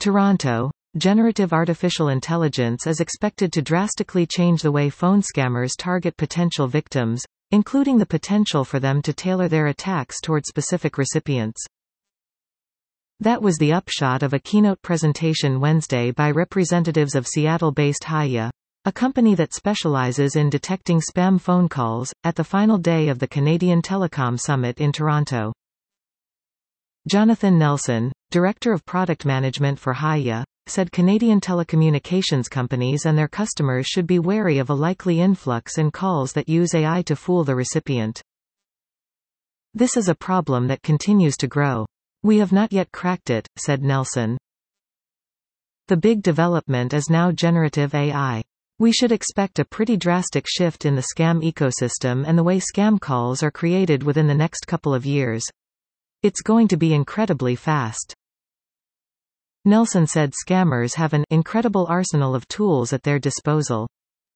Toronto. Generative artificial intelligence is expected to drastically change the way phone scammers target potential victims, including the potential for them to tailor their attacks toward specific recipients. That was the upshot of a keynote presentation Wednesday by representatives of Seattle-based Hiya, a company that specializes in detecting spam phone calls, at the final day of the Canadian Telecom Summit in Toronto. Jonathan Nelson, Director of Product Management for Hiya, said Canadian telecommunications companies and their customers should be wary of a likely influx in calls that use AI to fool the recipient. This is a problem that continues to grow. We have not yet cracked it, said Nelson. The big development is now generative AI. We should expect a pretty drastic shift in the scam ecosystem and the way scam calls are created within the next couple of years. It's going to be incredibly fast. Nelson said scammers have an incredible arsenal of tools at their disposal.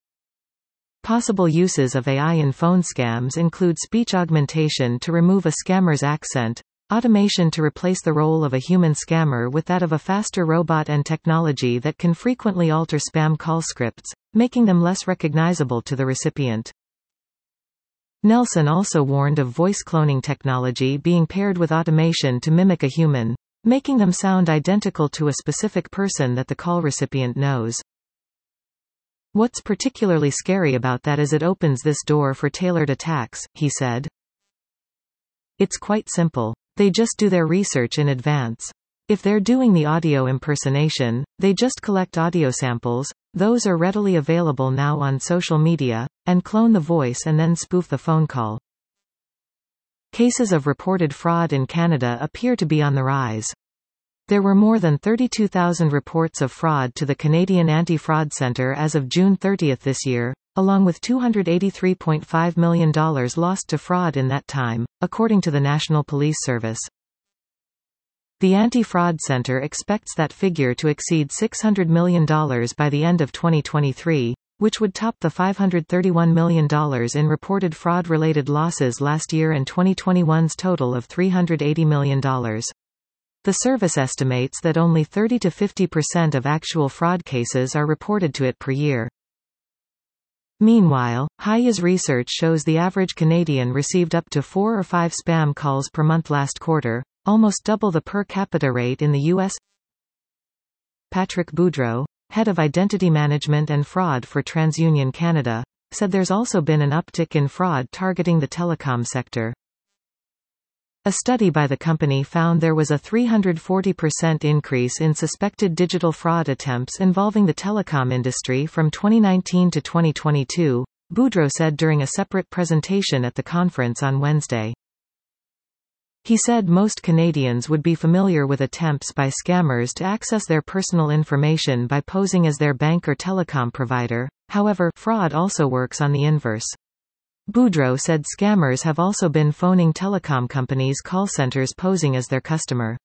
Possible uses of AI in phone scams include speech augmentation to remove a scammer's accent, automation to replace the role of a human scammer with that of a faster robot, and technology that can frequently alter spam call scripts, making them less recognizable to the recipient. Nelson also warned of voice cloning technology being paired with automation to mimic a human, making them sound identical to a specific person that the call recipient knows. What's particularly scary about that is it opens this door for tailored attacks, he said. It's quite simple. They just do their research in advance. If they're doing the audio impersonation, they just collect audio samples, those are readily available now on social media, and clone the voice and then spoof the phone call. Cases of reported fraud in Canada appear to be on the rise. There were more than 32,000 reports of fraud to the Canadian Anti-Fraud Centre as of June 30 this year, along with $283.5 million lost to fraud in that time, according to the National Police Service. The Anti-Fraud Centre expects that figure to exceed $600 million by the end of 2023, which would top the $531 million in reported fraud-related losses last year and 2021's total of $380 million. The service estimates that only 30 to 50% of actual fraud cases are reported to it per year. Meanwhile, Hiya's research shows the average Canadian received up to 4 or 5 spam calls per month last quarter, almost double the per capita rate in the U.S. Patrick Boudreau, head of identity management and fraud for TransUnion Canada, said there's also been an uptick in fraud targeting the telecom sector. A study by the company found there was a 340% increase in suspected digital fraud attempts involving the telecom industry from 2019 to 2022, Boudreau said during a separate presentation at the conference on Wednesday. He said most Canadians would be familiar with attempts by scammers to access their personal information by posing as their bank or telecom provider. However, fraud also works on the inverse. Boudreau said scammers have also been phoning telecom companies' call centers posing as their customer.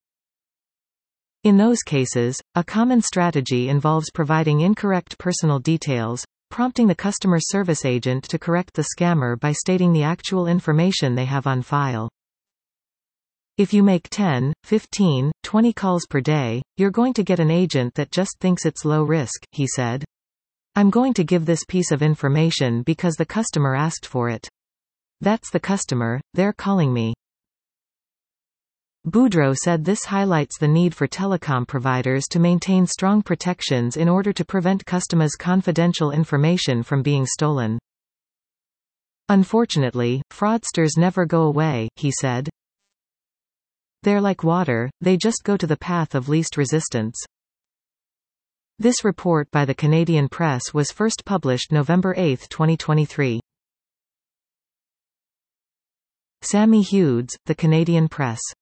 In those cases, a common strategy involves providing incorrect personal details, prompting the customer service agent to correct the scammer by stating the actual information they have on file. If you make 10, 15, 20 calls per day, you're going to get an agent that just thinks it's low risk, he said. I'm going to give this piece of information because the customer asked for it. That's the customer, they're calling me. Boudreau said this highlights the need for telecom providers to maintain strong protections in order to prevent customers' confidential information from being stolen. Unfortunately, fraudsters never go away, he said. They're like water, they just go to the path of least resistance. This report by the Canadian Press was first published November 8, 2023. Sammy Hughes, The Canadian Press.